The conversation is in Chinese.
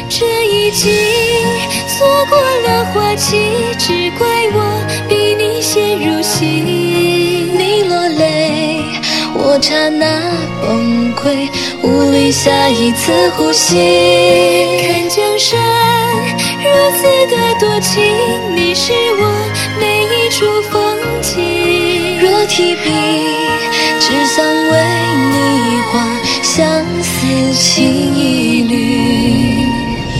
这一季错过了花期，只怪我比你先入戏。你落泪，我刹那崩溃，无力下一次呼吸。看江山如此的多情，你是我每一处风景。若提笔，只想为你画相思情。